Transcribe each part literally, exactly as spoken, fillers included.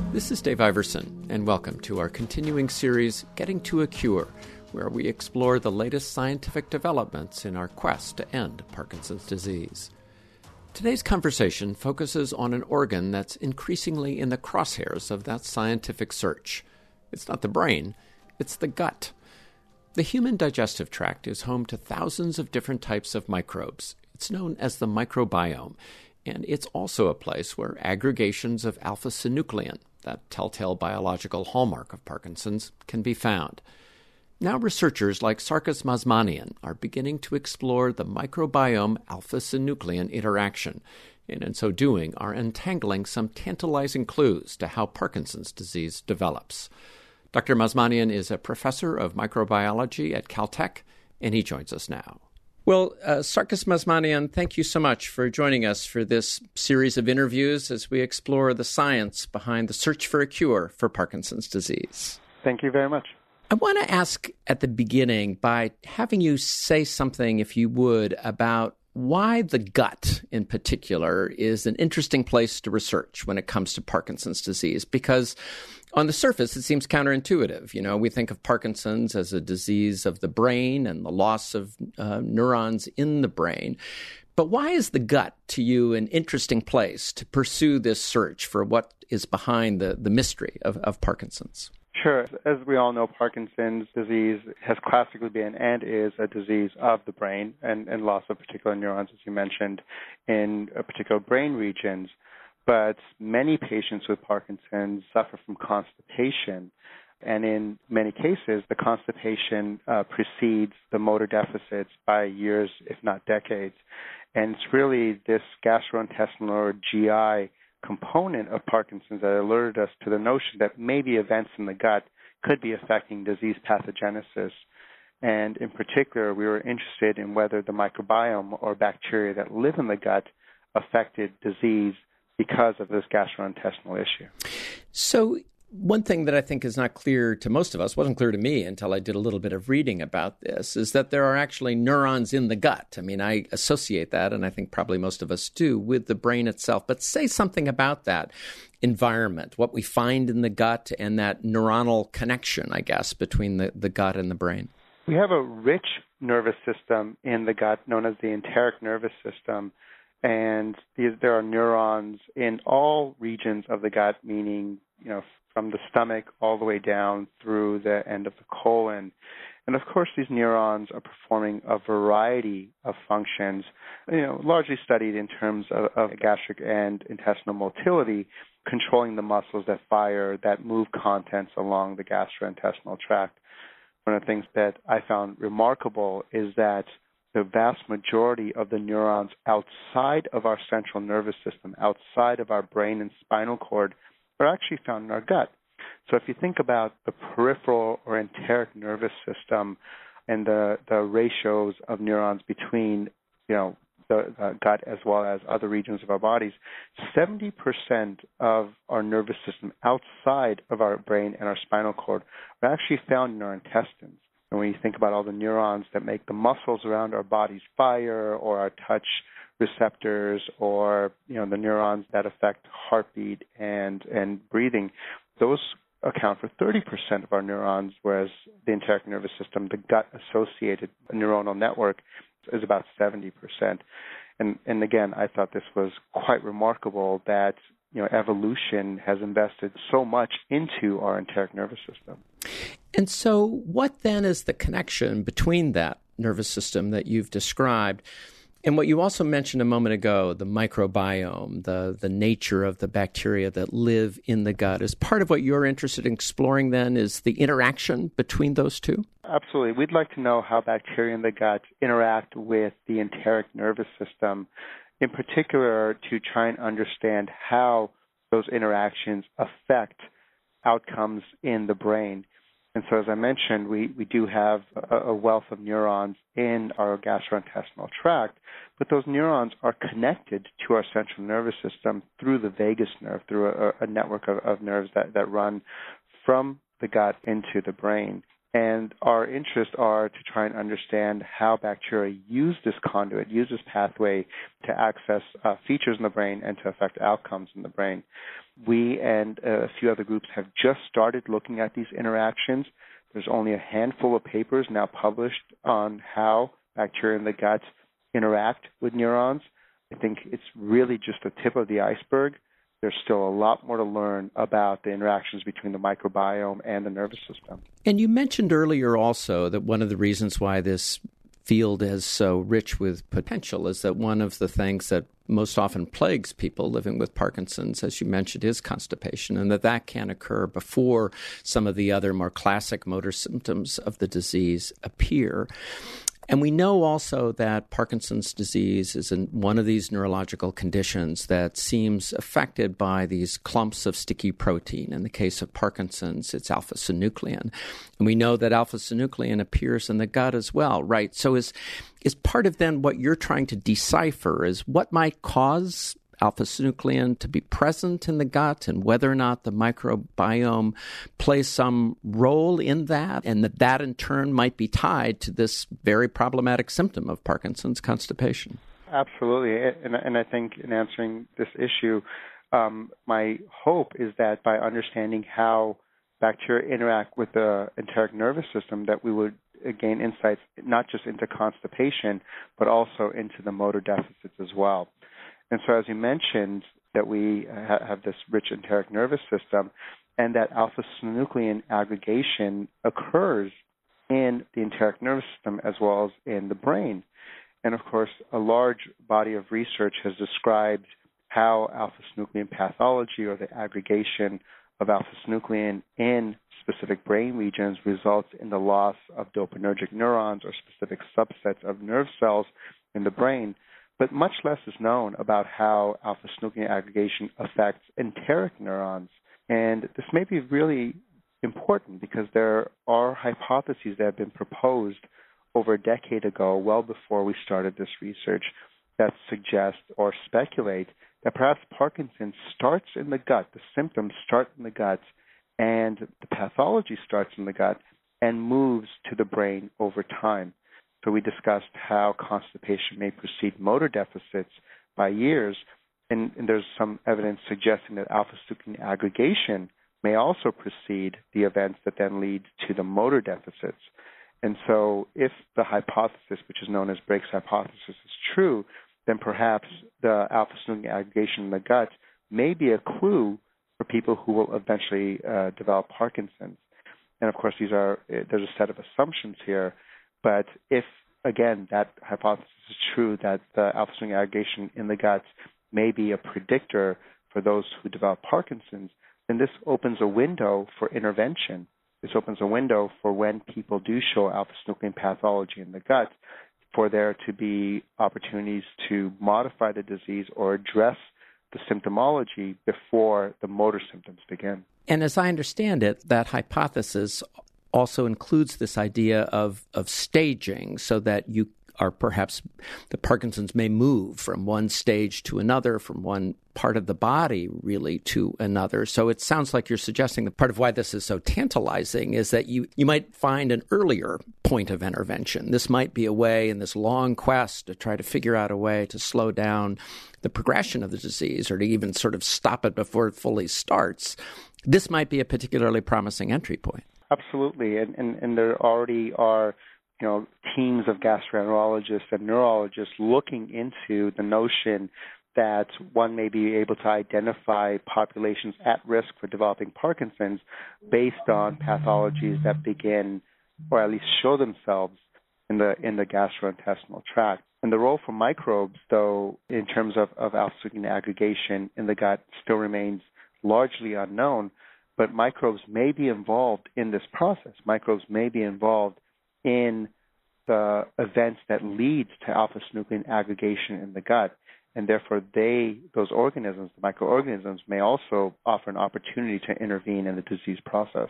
This is Dave Iverson, and welcome to our continuing series, Getting to a Cure, where we explore the latest scientific developments in our quest to end Parkinson's disease. Today's conversation focuses on an organ that's increasingly in the crosshairs of that scientific search. It's not the brain, it's the gut. The human digestive tract is home to thousands of different types of microbes. It's known as the microbiome, and it's also a place where aggregations of alpha-synuclein, that telltale biological hallmark of Parkinson's, can be found. Now researchers like Sarkis Mazmanian are beginning to explore the microbiome alpha-synuclein interaction, and in so doing are untangling some tantalizing clues to how Parkinson's disease develops. Doctor Mazmanian is a professor of microbiology at Caltech, and he joins us now. Well, uh, Sarkis Mazmanian, thank you so much for joining us for this series of interviews as we explore the science behind the search for a cure for Parkinson's disease. Thank you very much. I want to ask at the beginning by having you say something, if you would, about why the gut in particular is an interesting place to research when it comes to Parkinson's disease, because on the surface, it seems counterintuitive. You know, we think of Parkinson's as a disease of the brain and the loss of uh, neurons in the brain. But why is the gut, to you, an interesting place to pursue this search for what is behind the, the mystery of, of Parkinson's? Sure. As we all know, Parkinson's disease has classically been and is a disease of the brain and, and loss of particular neurons, as you mentioned, in particular brain regions. But many patients with Parkinson's suffer from constipation, and in many cases, the constipation uh, precedes the motor deficits by years, if not decades. And it's really this gastrointestinal or G I component of Parkinson's that alerted us to the notion that maybe events in the gut could be affecting disease pathogenesis. And in particular, we were interested in whether the microbiome or bacteria that live in the gut affected disease because of this gastrointestinal issue. So one thing that I think is not clear to most of us, wasn't clear to me until I did a little bit of reading about this, is that there are actually neurons in the gut. I mean, I associate that, and I think probably most of us do, with the brain itself. But say something about that environment, what we find in the gut and that neuronal connection, I guess, between the, the gut and the brain. We have a rich nervous system in the gut known as the enteric nervous system. And these, there are neurons in all regions of the gut, meaning, you know, from the stomach all the way down through the end of the colon. And of course, these neurons are performing a variety of functions, you know, largely studied in terms of, of gastric and intestinal motility, controlling the muscles that fire, that move contents along the gastrointestinal tract. One of the things that I found remarkable is that the vast majority of the neurons outside of our central nervous system, outside of our brain and spinal cord, are actually found in our gut. So if you think about the peripheral or enteric nervous system and the, the ratios of neurons between, you know, the, the gut as well as other regions of our bodies, seventy percent of our nervous system outside of our brain and our spinal cord are actually found in our intestines. And when you think about all the neurons that make the muscles around our bodies fire, or our touch receptors, or, you know, the neurons that affect heartbeat and, and breathing, those account for thirty percent of our neurons, whereas the enteric nervous system, the gut-associated neuronal network, is about seventy percent. And, and again, I thought this was quite remarkable that, you know, evolution has invested so much into our enteric nervous system. And so what then is the connection between that nervous system that you've described and what you also mentioned a moment ago, the microbiome, the, the nature of the bacteria that live in the gut? Is part of what you're interested in exploring then is the interaction between those two? Absolutely. We'd like to know how bacteria in the gut interact with the enteric nervous system, in particular to try and understand how those interactions affect outcomes in the brain. And so, as I mentioned, we, we do have a, a wealth of neurons in our gastrointestinal tract, but those neurons are connected to our central nervous system through the vagus nerve, through a, a network of, of nerves that, that run from the gut into the brain. And our interests are to try and understand how bacteria use this conduit, use this pathway to access uh, features in the brain and to affect outcomes in the brain. We and a few other groups have just started looking at these interactions. There's only a handful of papers now published on how bacteria in the gut interact with neurons. I think it's really just the tip of the iceberg. There's still a lot more to learn about the interactions between the microbiome and the nervous system. And you mentioned earlier also that one of the reasons why this field is so rich with potential is that one of the things that most often plagues people living with Parkinson's, as you mentioned, is constipation, and that that can occur before some of the other more classic motor symptoms of the disease appear. And we know also that Parkinson's disease is in one of these neurological conditions that seems affected by these clumps of sticky protein. In the case of Parkinson's, it's alpha-synuclein. And we know that alpha-synuclein appears in the gut as well, right? So is is part of then what you're trying to decipher is what might cause alpha-synuclein to be present in the gut and whether or not the microbiome plays some role in that, and that that in turn might be tied to this very problematic symptom of Parkinson's, constipation. Absolutely. And, and I think in answering this issue, um, my hope is that by understanding how bacteria interact with the enteric nervous system, that we would gain insights not just into constipation, but also into the motor deficits as well. And so as you mentioned, that we ha- have this rich enteric nervous system and that alpha-synuclein aggregation occurs in the enteric nervous system as well as in the brain. And of course, a large body of research has described how alpha-synuclein pathology or the aggregation of alpha-synuclein in specific brain regions results in the loss of dopaminergic neurons or specific subsets of nerve cells in the brain. But much less is known about how alpha-synuclein aggregation affects enteric neurons. And this may be really important because there are hypotheses that have been proposed over a decade ago, well before we started this research, that suggest or speculate that perhaps Parkinson's starts in the gut, the symptoms start in the gut, and the pathology starts in the gut and moves to the brain over time. So we discussed how constipation may precede motor deficits by years, and, and there's some evidence suggesting that alpha-synuclein aggregation may also precede the events that then lead to the motor deficits. And so if the hypothesis, which is known as Brake's hypothesis, is true, then perhaps the alpha-synuclein aggregation in the gut may be a clue for people who will eventually uh, develop Parkinson's. And of course, these are there's a set of assumptions here. But if, again, that hypothesis is true, that the alpha-synuclein aggregation in the gut may be a predictor for those who develop Parkinson's, then this opens a window for intervention. This opens a window for when people do show alpha-synuclein pathology in the gut, for there to be opportunities to modify the disease or address the symptomology before the motor symptoms begin. And as I understand it, that hypothesis also includes this idea of, of staging so that you are perhaps, the Parkinson's may move from one stage to another, from one part of the body really to another. So it sounds like you're suggesting that part of why this is so tantalizing is that you, you might find an earlier point of intervention. This might be a way in this long quest to try to figure out a way to slow down the progression of the disease or to even sort of stop it before it fully starts. This might be a particularly promising entry point. Absolutely, and, and, and there already are, you know, teams of gastroenterologists and neurologists looking into the notion that one may be able to identify populations at risk for developing Parkinson's based on pathologies that begin, or at least show themselves in the in the gastrointestinal tract. And the role for microbes, though, in terms of, of alpha-synuclein aggregation in the gut, still remains largely unknown. But microbes may be involved in this process. Microbes may be involved in the events that lead to alpha-synuclein aggregation in the gut. And therefore, they, those organisms, the microorganisms, may also offer an opportunity to intervene in the disease process.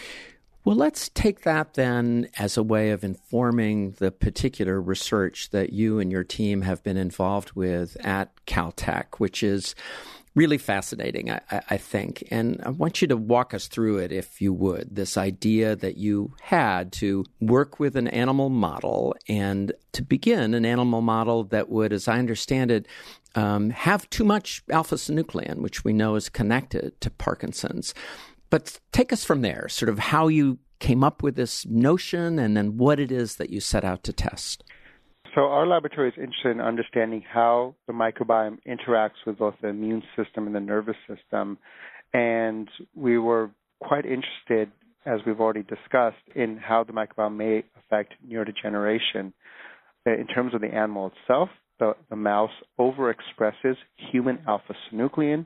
Well, let's take that then as a way of informing the particular research that you and your team have been involved with at Caltech, which is really fascinating, I, I think. And I want you to walk us through it, if you would, this idea that you had to work with an animal model and to begin an animal model that would, as I understand it, um, have too much alpha-synuclein, which we know is connected to Parkinson's. But take us from there, sort of how you came up with this notion and then what it is that you set out to test. So our laboratory is interested in understanding how the microbiome interacts with both the immune system and the nervous system. And we were quite interested, as we've already discussed, in how the microbiome may affect neurodegeneration. In terms of the animal itself, the, the mouse overexpresses human alpha-synuclein.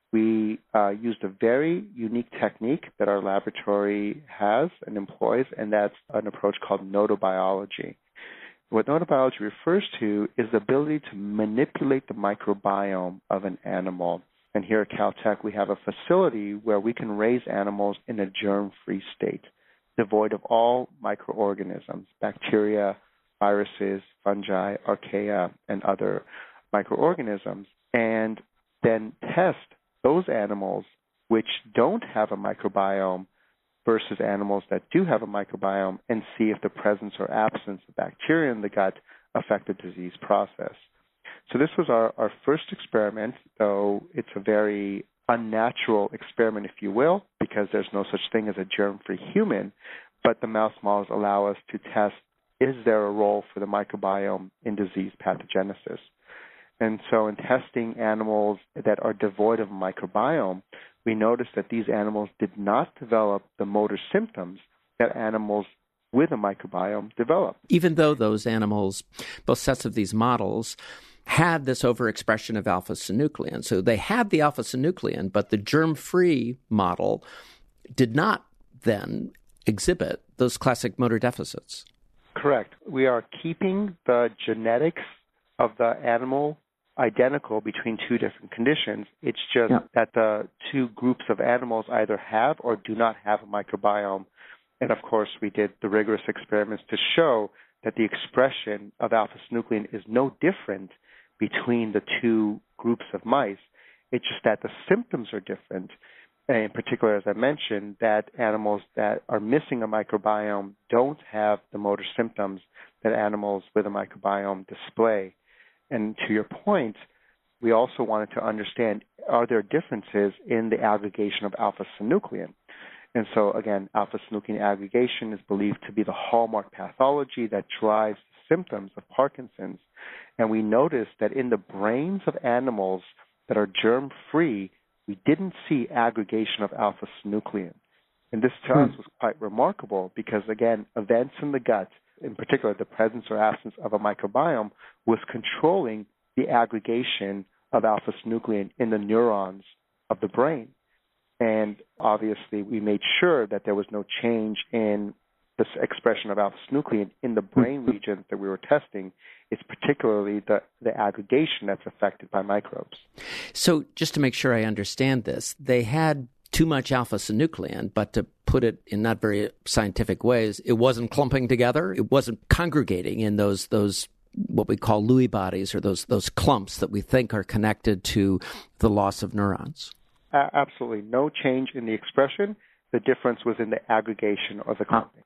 We uh, used a very unique technique that our laboratory has and employs, and that's an approach called notobiology. What notobiology refers to is the ability to manipulate the microbiome of an animal. And here at Caltech, we have a facility where we can raise animals in a germ-free state, devoid of all microorganisms, bacteria, viruses, fungi, archaea, and other microorganisms, and then test those animals which don't have a microbiome versus animals that do have a microbiome and see if the presence or absence of bacteria in the gut affect the disease process. So this was our, our first experiment, though it's a very unnatural experiment, if you will, because there's no such thing as a germ-free human, but the mouse models allow us to test, is there a role for the microbiome in disease pathogenesis? And so in testing animals that are devoid of a microbiome, we noticed that these animals did not develop the motor symptoms that animals with a microbiome develop. Even though those animals, both sets of these models, had this overexpression of alpha-synuclein. So they had the alpha-synuclein, but the germ-free model did not then exhibit those classic motor deficits. Correct. We are keeping the genetics of the animal identical between two different conditions. It's just yeah. that the two groups of animals either have or do not have a microbiome. And of course, we did the rigorous experiments to show that the expression of alpha-synuclein is no different between the two groups of mice. It's just that the symptoms are different. And in particular, as I mentioned, that animals that are missing a microbiome don't have the motor symptoms that animals with a microbiome display. And to your point, we also wanted to understand, are there differences in the aggregation of alpha-synuclein? And so, again, alpha-synuclein aggregation is believed to be the hallmark pathology that drives the symptoms of Parkinson's. And we noticed that in the brains of animals that are germ-free, we didn't see aggregation of alpha-synuclein. And this to us was quite remarkable because, again, events in the gut, in particular the presence or absence of a microbiome, was controlling the aggregation of alpha-synuclein in the neurons of the brain. And obviously, we made sure that there was no change in this expression of alpha-synuclein in the brain regions that we were testing. It's particularly the, the aggregation that's affected by microbes. So just to make sure I understand this, they had too much alpha-synuclein, but to put it in not very scientific ways, it wasn't clumping together. It wasn't congregating in those those what we call Lewy bodies, or those those clumps that we think are connected to the loss of neurons. Uh, absolutely. No change in the expression. The difference was in the aggregation or the clumping.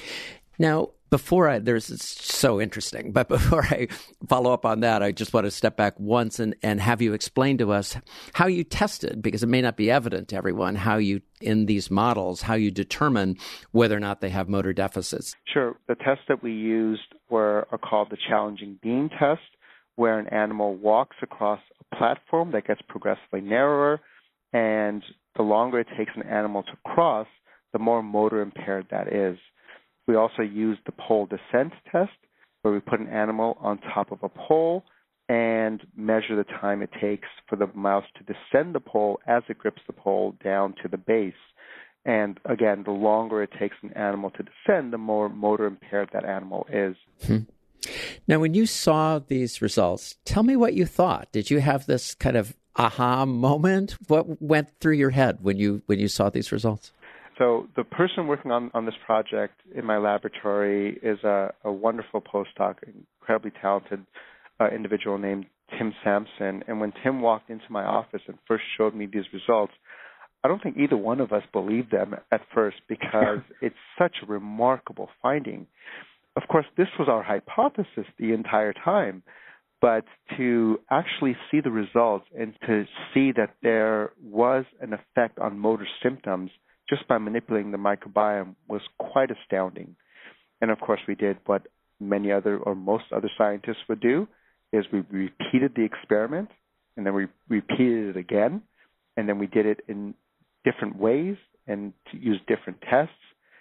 Now, before I, there's, it's so interesting, but before I follow up on that, I just want to step back once and, and have you explain to us how you tested, because it may not be evident to everyone, how you, in these models, how you determine whether or not they have motor deficits. Sure. The tests that we used were are called the challenging beam test, where an animal walks across a platform that gets progressively narrower, and the longer it takes an animal to cross, the more motor impaired that is. We also used the pole descent test, where we put an animal on top of a pole and measure the time it takes for the mouse to descend the pole as it grips the pole down to the base. And again, the longer it takes an animal to descend, the more motor impaired that animal is. Hmm. Now, when you saw these results, tell me what you thought. Did you have this kind of aha moment? What went through your head when you when you saw these results? So the person working on, on this project in my laboratory is a, a wonderful postdoc, incredibly talented uh, individual named Tim Sampson. And when Tim walked into my office and first showed me these results, I don't think either one of us believed them at first because it's such a remarkable finding. Of course, this was our hypothesis the entire time, but to actually see the results and to see that there was an effect on motor symptoms just by manipulating the microbiome was quite astounding. And of course, we did what many other or most other scientists would do, is we repeated the experiment, and then we repeated it again, and then we did it in different ways and to use different tests.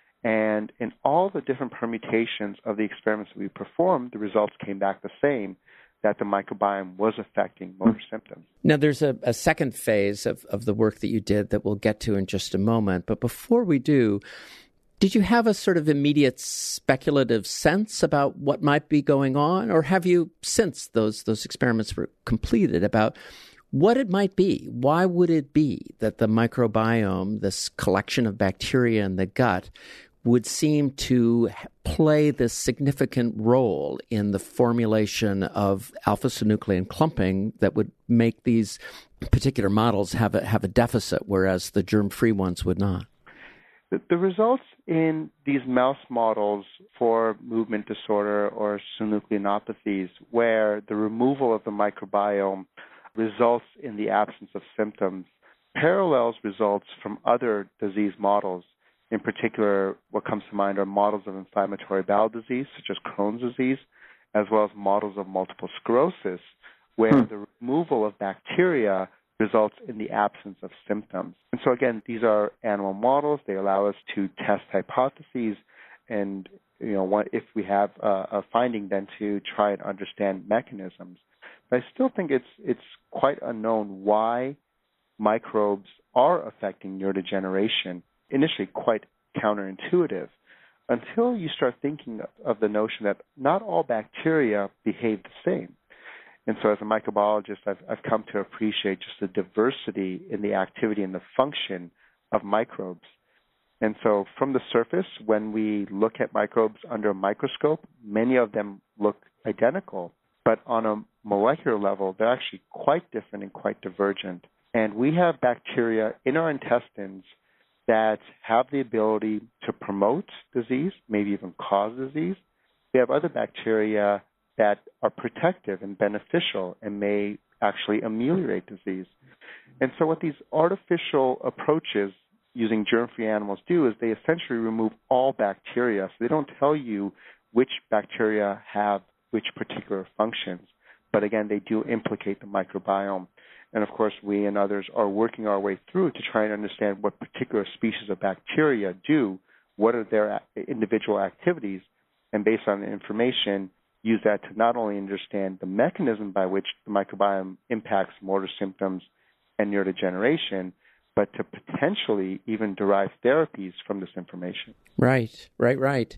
And in all the different permutations of the experiments that we performed, the results came back the same, that the microbiome was affecting motor symptoms. Now, there's a, a second phase of, of the work that you did that we'll get to in just a moment. But before we do, did you have a sort of immediate speculative sense about what might be going on? Or have you, since those those experiments were completed, about what it might be? Why would it be that the microbiome, this collection of bacteria in the gut, would seem to play this significant role in the formulation of alpha-synuclein clumping that would make these particular models have a, have a deficit, whereas the germ-free ones would not? The, the results in these mouse models for movement disorder or synucleinopathies, where the removal of the microbiome results in the absence of symptoms, parallels results from other disease models. In particular, what comes to mind are models of inflammatory bowel disease, such as Crohn's disease, as well as models of multiple sclerosis, where hmm. the removal of bacteria results in the absence of symptoms. And so, again, these are animal models. They allow us to test hypotheses, and you know, what, if we have a, a finding, then to try and understand mechanisms. But I still think it's it's quite unknown why microbes are affecting neurodegeneration. Initially quite counterintuitive, until you start thinking of the notion that not all bacteria behave the same. And so as a microbiologist, I've, I've come to appreciate just the diversity in the activity and the function of microbes. And so from the surface, when we look at microbes under a microscope, many of them look identical. But on a molecular level, they're actually quite different and quite divergent. And we have bacteria in our intestines that have the ability to promote disease, maybe even cause disease. We have other bacteria that are protective and beneficial and may actually ameliorate disease. And so what these artificial approaches using germ-free animals do is they essentially remove all bacteria. So they don't tell you which bacteria have which particular functions. But again, they do implicate the microbiome. And of course, we and others are working our way through to try and understand what particular species of bacteria do, what are their individual activities, and based on the information, use that to not only understand the mechanism by which the microbiome impacts motor symptoms and neurodegeneration, but to potentially even derive therapies from this information. Right, right, right.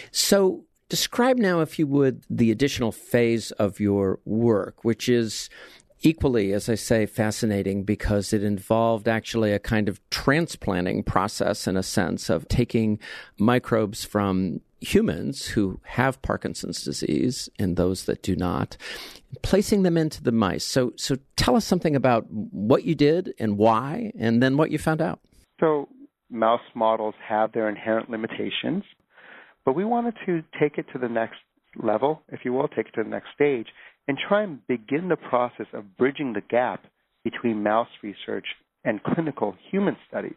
So describe now, if you would, the additional phase of your work, which is equally, as I say, fascinating because it involved actually a kind of transplanting process, in a sense, of taking microbes from humans who have Parkinson's disease and those that do not, placing them into the mice. So, so tell us something about what you did and why, and then what you found out. So mouse models have their inherent limitations, but we wanted to take it to the next level, if you will, take it to the next stage, and try and begin the process of bridging the gap between mouse research and clinical human studies.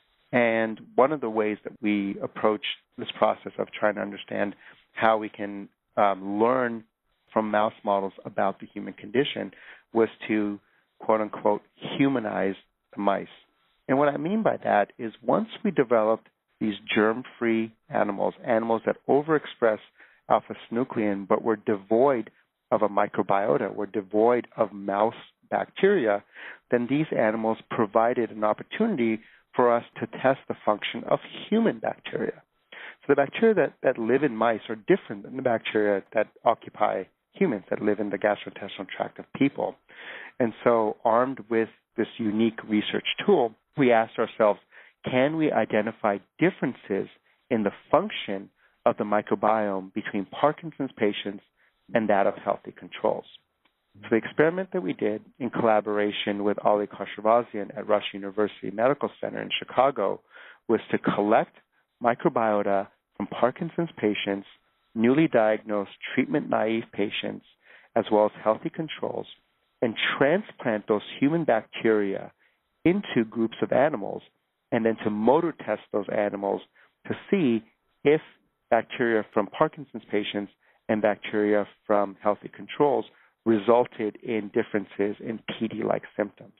And one of the ways that we approach this process of trying to understand how we can um, learn from mouse models about the human condition was to, quote-unquote, humanize the mice. And what I mean by that is once we developed these germ-free animals, animals that overexpress alpha-synuclein but were devoid of a microbiota, were devoid of mouse bacteria, then these animals provided an opportunity for us to test the function of human bacteria. So the bacteria that, that live in mice are different than the bacteria that occupy humans, that live in the gastrointestinal tract of people. And so armed with this unique research tool, we asked ourselves, can we identify differences in the function of the microbiome between Parkinson's patients and that of healthy controls? So the experiment that we did in collaboration with Ali Khosrowshahian at Rush University Medical Center in Chicago was to collect microbiota from Parkinson's patients, newly diagnosed treatment-naive patients, as well as healthy controls, and transplant those human bacteria into groups of animals, and then to motor test those animals to see if bacteria from Parkinson's patients and bacteria from healthy controls resulted in differences in P D-like symptoms.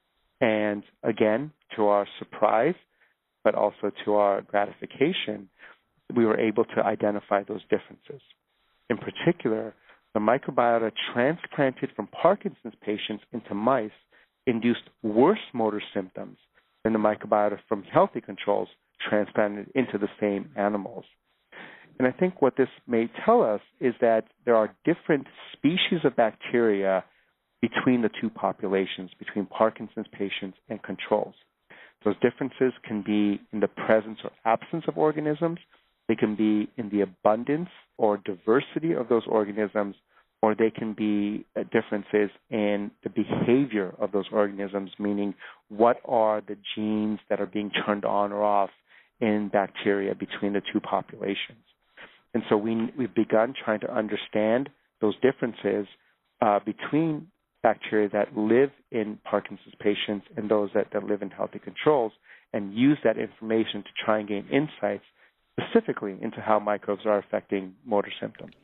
And again, to our surprise, but also to our gratification, we were able to identify those differences. In particular, the microbiota transplanted from Parkinson's patients into mice induced worse motor symptoms than the microbiota from healthy controls transplanted into the same animals. And I think what this may tell us is that there are different species of bacteria between the two populations, between Parkinson's patients and controls. Those differences can be in the presence or absence of organisms. They can be in the abundance or diversity of those organisms, or they can be differences in the behavior of those organisms, meaning what are the genes that are being turned on or off in bacteria between the two populations. And so we, we've begun trying to understand those differences uh, between bacteria that live in Parkinson's patients and those that, that live in healthy controls, and use that information to try and gain insights specifically into how microbes are affecting motor symptoms.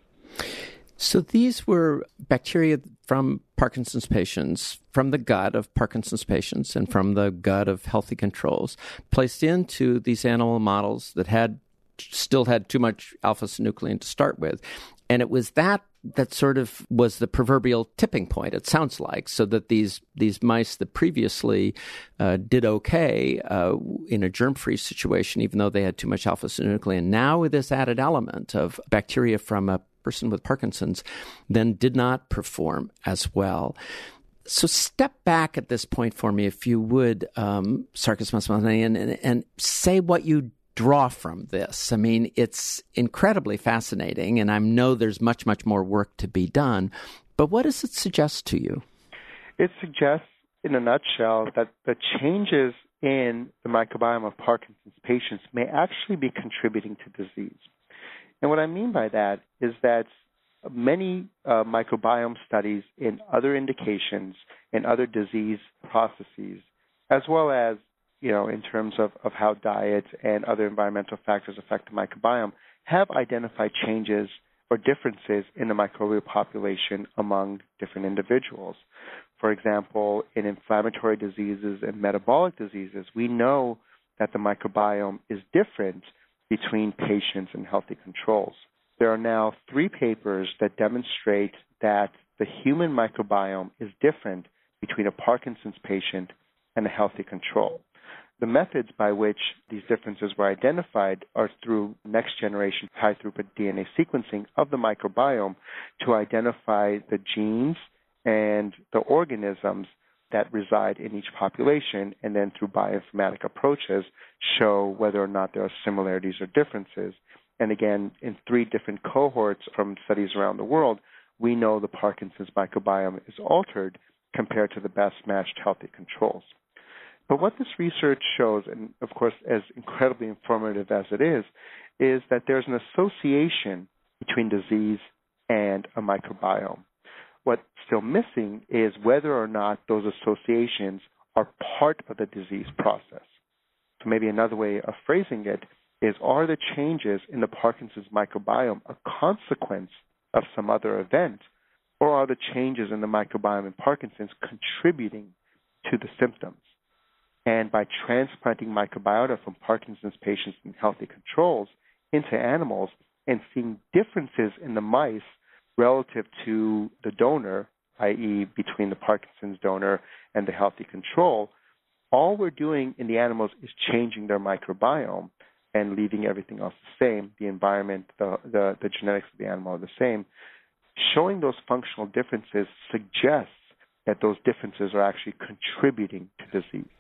So these were bacteria from Parkinson's patients, from the gut of Parkinson's patients and from the gut of healthy controls, placed into these animal models that had still had too much alpha-synuclein to start with. And it was that that sort of was the proverbial tipping point, it sounds like, so that these these mice that previously uh, did okay uh, in a germ-free situation, even though they had too much alpha-synuclein, now with this added element of bacteria from a person with Parkinson's, then did not perform as well. So step back at this point for me, if you would, um, Sarkis Masmani, and, and, and say what you draw from this. I mean, it's incredibly fascinating, and I know there's much, much more work to be done, but what does it suggest to you? It suggests, in a nutshell, that the changes in the microbiome of Parkinson's patients may actually be contributing to disease. And what I mean by that is that many uh, microbiome studies in other indications, in other disease processes, as well as you know, in terms of, of how diet and other environmental factors affect the microbiome, have identified changes or differences in the microbial population among different individuals. For example, in inflammatory diseases and metabolic diseases, we know that the microbiome is different between patients and healthy controls. There are now three papers that demonstrate that the human microbiome is different between a Parkinson's patient and a healthy control. The methods by which these differences were identified are through next-generation high-throughput D N A sequencing of the microbiome to identify the genes and the organisms that reside in each population, and then through bioinformatic approaches show whether or not there are similarities or differences. And again, in three different cohorts from studies around the world, we know the Parkinson's microbiome is altered compared to the best-matched healthy controls. But what this research shows, and of course as incredibly informative as it is, is that there's an association between disease and a microbiome. What's still missing is whether or not those associations are part of the disease process. So maybe another way of phrasing it is, are the changes in the Parkinson's microbiome a consequence of some other event, or are the changes in the microbiome in Parkinson's contributing to the symptoms? And by transplanting microbiota from Parkinson's patients and healthy controls into animals and seeing differences in the mice relative to the donor, that is between the Parkinson's donor and the healthy control, all we're doing in the animals is changing their microbiome and leaving everything else the same. The environment, the, the, the genetics of the animal are the same. Showing those functional differences suggests that those differences are actually contributing to disease.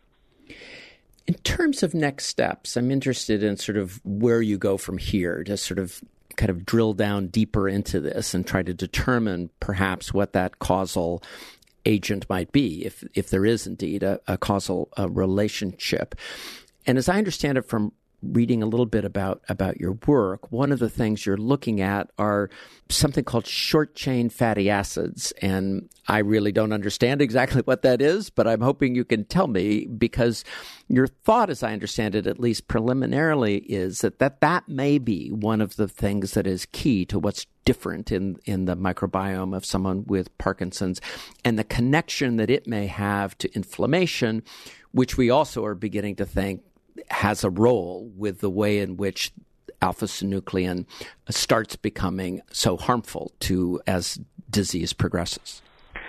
In terms of next steps, I'm interested in sort of where you go from here to sort of kind of drill down deeper into this and try to determine perhaps what that causal agent might be, if if there is indeed a, a causal uh, relationship. And as I understand it from reading a little bit about, about your work, one of the things you're looking at are something called short-chain fatty acids. And I really don't understand exactly what that is, but I'm hoping you can tell me, because your thought, as I understand it, at least preliminarily, is that that, that may be one of the things that is key to what's different in, in the microbiome of someone with Parkinson's, and the connection that it may have to inflammation, which we also are beginning to think has a role with the way in which alpha-synuclein starts becoming so harmful to as disease progresses.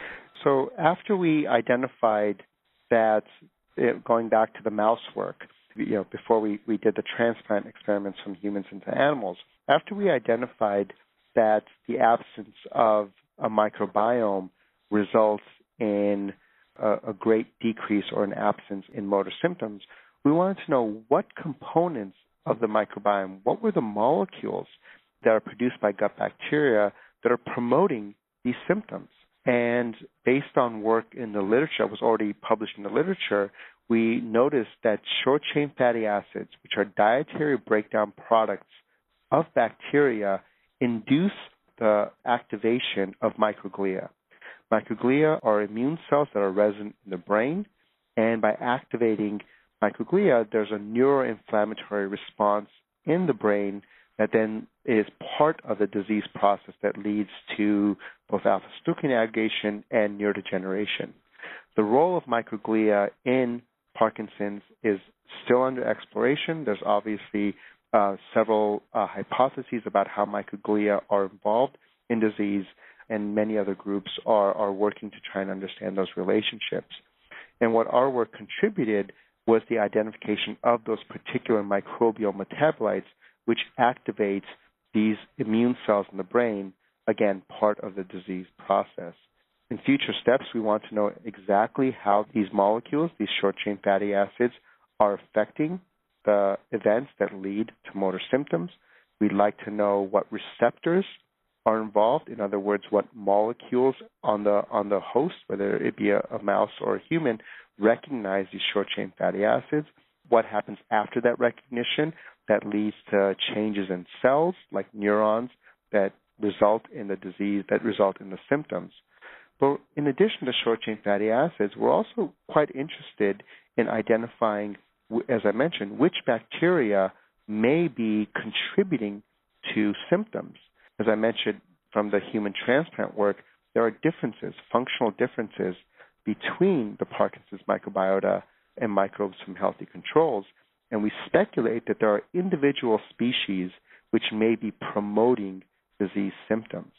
So after we identified that, it, going back to the mouse work, you know, before we, we did the transplant experiments from humans into animals, after we identified that the absence of a microbiome results in a, a great decrease or an absence in motor symptoms, we wanted to know what components of the microbiome, what were the molecules that are produced by gut bacteria that are promoting these symptoms. And based on work in the literature, was already published in the literature, we noticed that short-chain fatty acids, which are dietary breakdown products of bacteria, induce the activation of microglia. Microglia are immune cells that are resident in the brain, and by activating microglia, there's a neuroinflammatory response in the brain that then is part of the disease process that leads to both alpha-synuclein aggregation and neurodegeneration. The role of microglia in Parkinson's is still under exploration. There's obviously uh, several uh, hypotheses about how microglia are involved in disease, and many other groups are, are working to try and understand those relationships. And what our work contributed was the identification of those particular microbial metabolites which activate these immune cells in the brain, again, part of the disease process. In future steps, we want to know exactly how these molecules, these short-chain fatty acids, are affecting the events that lead to motor symptoms. We'd like to know what receptors are involved, in other words, what molecules on the on the host, whether it be a, a mouse or a human, recognize these short-chain fatty acids, what happens after that recognition that leads to changes in cells like neurons that result in the disease, that result in the symptoms. But in addition to short-chain fatty acids, we're also quite interested in identifying, as I mentioned, which bacteria may be contributing to symptoms. As I mentioned from the human transplant work, there are differences, functional differences, between the Parkinson's microbiota and microbes from healthy controls, and we speculate that there are individual species which may be promoting disease symptoms.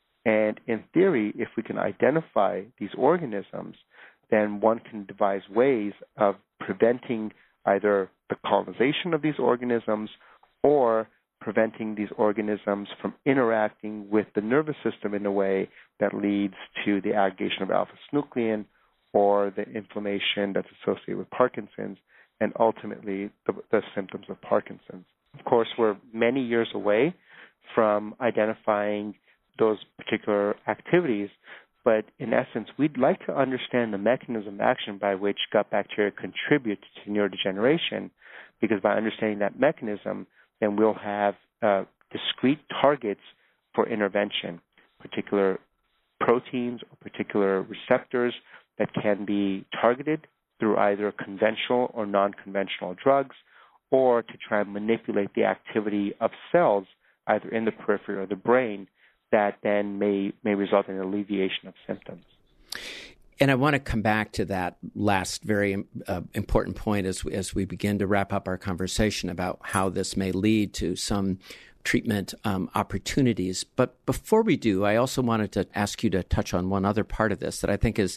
And in theory, if we can identify these organisms, then one can devise ways of preventing either the colonization of these organisms or preventing these organisms from interacting with the nervous system in a way that leads to the aggregation of alpha-synuclein or the inflammation that's associated with Parkinson's, and ultimately the, the symptoms of Parkinson's. Of course, we're many years away from identifying those particular activities, but in essence, we'd like to understand the mechanism of action by which gut bacteria contribute to neurodegeneration, because by understanding that mechanism, then we'll have uh, discrete targets for intervention, particular proteins or particular receptors that can be targeted through either conventional or non-conventional drugs, or to try and manipulate the activity of cells either in the periphery or the brain that then may, may result in alleviation of symptoms. And I want to come back to that last very uh, important point as we, as we begin to wrap up our conversation about how this may lead to some treatment um, opportunities. But before we do, I also wanted to ask you to touch on one other part of this that I think is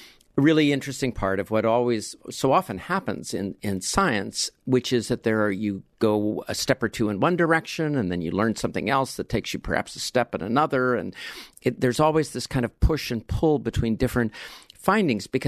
a really interesting part of what always so often happens in, in science, which is that there are, you go a step or two in one direction and then you learn something else that takes you perhaps a step in another. And it, there's always this kind of push and pull between different findings, because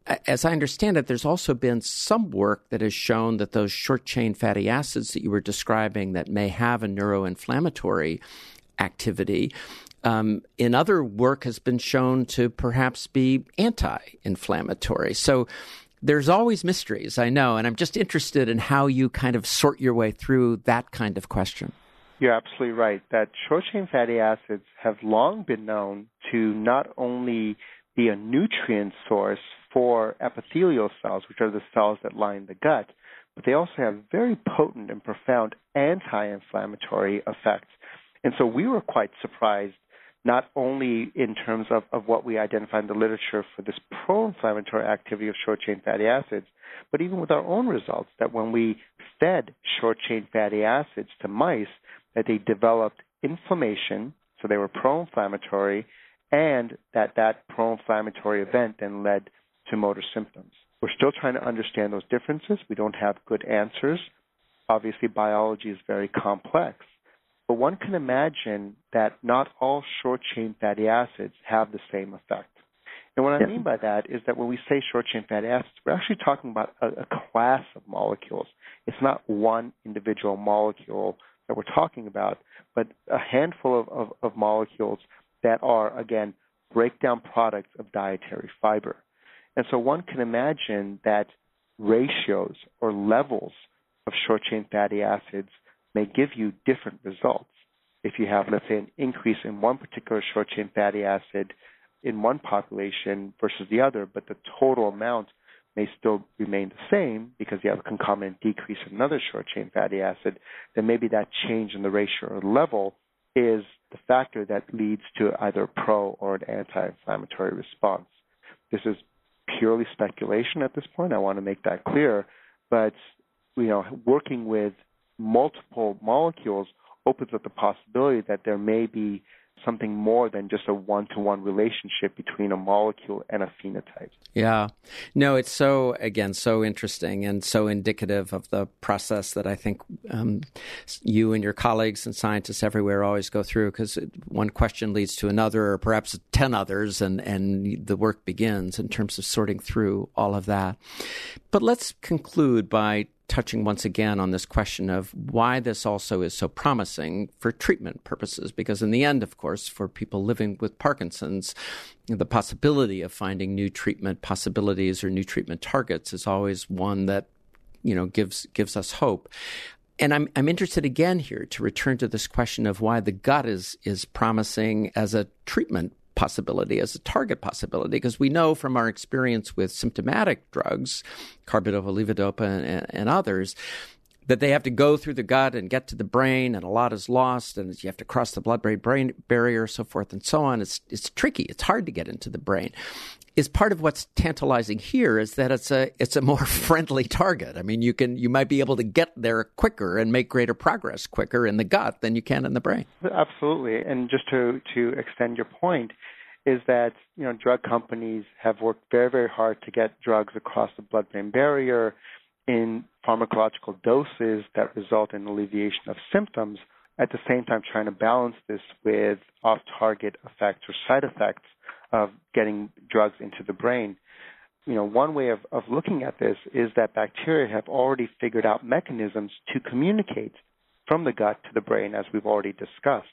as I understand it, there's also been some work that has shown that those short-chain fatty acids that you were describing that may have a neuroinflammatory activity, um, in other work has been shown to perhaps be anti-inflammatory. So there's always mysteries, I know, and I'm just interested in how you kind of sort your way through that kind of question. You're absolutely right that short-chain fatty acids have long been known to not only be a nutrient source for epithelial cells, which are the cells that line the gut, but they also have very potent and profound anti-inflammatory effects. And so we were quite surprised, not only in terms of, of what we identified in the literature for this pro-inflammatory activity of short-chain fatty acids, but even with our own results, that when we fed short-chain fatty acids to mice, that they developed inflammation, so they were pro-inflammatory, and that that pro-inflammatory event then led to motor symptoms. We're still trying to understand those differences. We don't have good answers. Obviously, biology is very complex. But one can imagine that not all short-chain fatty acids have the same effect. And what I mean by that is that when we say short-chain fatty acids, we're actually talking about a, a class of molecules. It's not one individual molecule that we're talking about, but a handful of, of, of molecules that are, again, breakdown products of dietary fiber. And so one can imagine that ratios or levels of short-chain fatty acids may give you different results. If you have, let's say, an increase in one particular short-chain fatty acid in one population versus the other, but the total amount may still remain the same because you have a concomitant decrease in another short-chain fatty acid, then maybe that change in the ratio or level is the factor that leads to either a pro or an anti-inflammatory response. This is purely speculation at this point. I want to make that clear. But, you know, working with multiple molecules opens up the possibility that there may be something more than just a one-to-one relationship between a molecule and a phenotype. Yeah. No, it's so, again, so interesting and so indicative of the process that I think um, you and your colleagues and scientists everywhere always go through, because one question leads to another or perhaps ten others, and, and the work begins in terms of sorting through all of that. But let's conclude by touching once again on this question of why this also is so promising for treatment purposes, because in the end, of course, for people living with Parkinson's, the possibility of finding new treatment possibilities or new treatment targets is always one that, you know, gives gives us hope. And I'm I'm interested again here to return to this question of why the gut is is promising as a treatment possibility, as a target possibility, because we know from our experience with symptomatic drugs, carbidopa, levodopa, and, and others, that they have to go through the gut and get to the brain, and a lot is lost, and you have to cross the blood-brain barrier, so forth and so on. It's it's tricky. It's hard to get into the brain. Is part of what's tantalizing here is that it's a it's a more friendly target. I mean, you can you might be able to get there quicker and make greater progress quicker in the gut than you can in the brain. Absolutely. And just to to extend your point, is that, you know, drug companies have worked very, very hard to get drugs across the blood-brain barrier in pharmacological doses that result in alleviation of symptoms, at the same time trying to balance this with off-target effects or side effects of getting drugs into the brain. You know, one way of, of looking at this is that bacteria have already figured out mechanisms to communicate from the gut to the brain, as we've already discussed.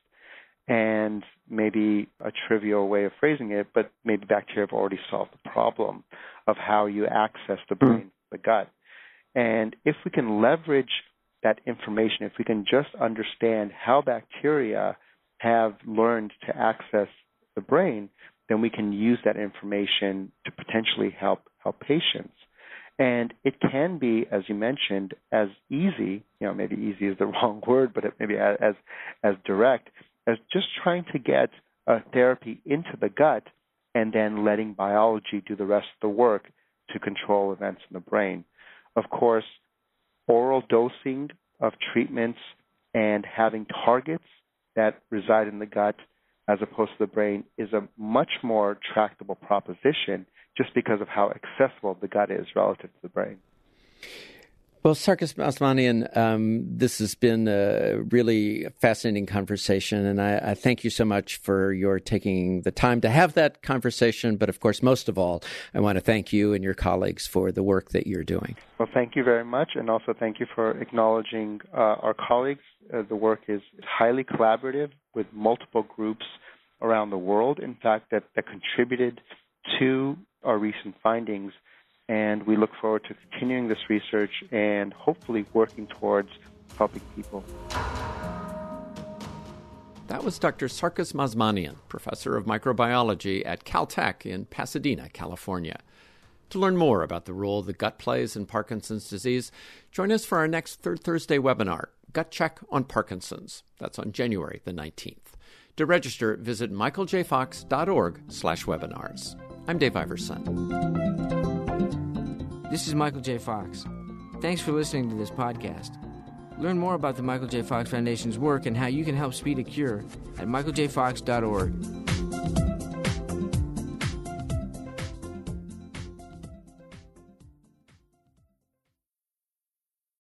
And maybe a trivial way of phrasing it, but maybe bacteria have already solved the problem of how you access the brain, the gut. And if we can leverage that information, if we can just understand how bacteria have learned to access the brain, then we can use that information to potentially help help patients. And it can be, as you mentioned, as easy, you know, maybe easy is the wrong word, but it maybe as as, as direct as just trying to get a therapy into the gut and then letting biology do the rest of the work to control events in the brain. Of course, oral dosing of treatments and having targets that reside in the gut as opposed to the brain is a much more tractable proposition just because of how accessible the gut is relative to the brain. Well, Sarkis Mazmanian, um, this has been a really fascinating conversation, and I, I thank you so much for your taking the time to have that conversation. But of course, most of all, I want to thank you and your colleagues for the work that you're doing. Well, thank you very much, and also thank you for acknowledging uh, our colleagues. Uh, the work is highly collaborative with multiple groups around the world, in fact, that, that contributed to our recent findings. And we look forward to continuing this research and hopefully working towards helping people. That was Doctor Sarkis Mazmanian, professor of microbiology at Caltech in Pasadena, California. To learn more about the role the gut plays in Parkinson's disease, join us for our next Third Thursday webinar, Gut Check on Parkinson's. That's on January the nineteenth. To register, visit michaeljfox.org slash webinars. I'm Dave Iverson. This is Michael J. Fox. Thanks for listening to this podcast. Learn more about the Michael J. Fox Foundation's work and how you can help speed a cure at michael j fox dot org.